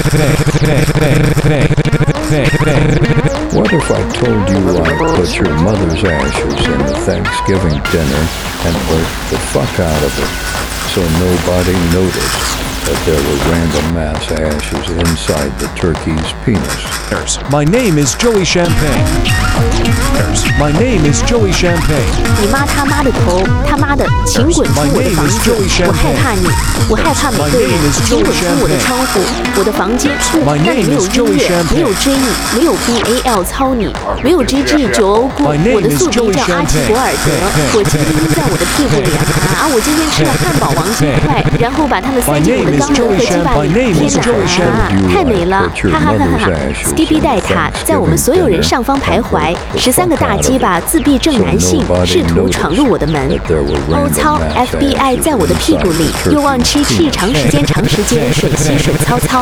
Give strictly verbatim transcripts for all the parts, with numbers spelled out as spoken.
What if I told you I put your mother's ashes in the Thanksgiving dinner and burnt the fuck out of it so nobody noticed that there were random mass ashes inside the turkey's penis? My name is Joey Champagne. My name is Joey Champagne. 你妈他妈的头，他妈的，请滚出我的房子！我害怕你，我害怕每个人，请滚出我的窗户，我的房间，那里没有音乐，没有追你，没有 B A L 操你，没有 G G 九欧菇，我的宿敌叫阿奇博尔德，我今天在我的屁股里啊！我今天吃了汉堡王鸡块，然后把它们塞进我的肛门和鸡巴里，天哪！太美了，哈哈哈哈哈 ！Skippy 戴塔在我们所有人上方徘徊，十三个大鸡巴自闭症男性试图闯入我的门。欧操 ，F B I 在我的屁股里，又忘吃吃长时间长时间水洗水操操。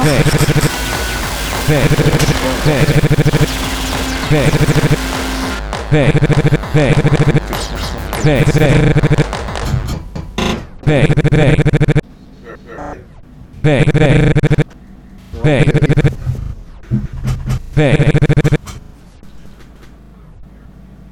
Hey, hey, hey.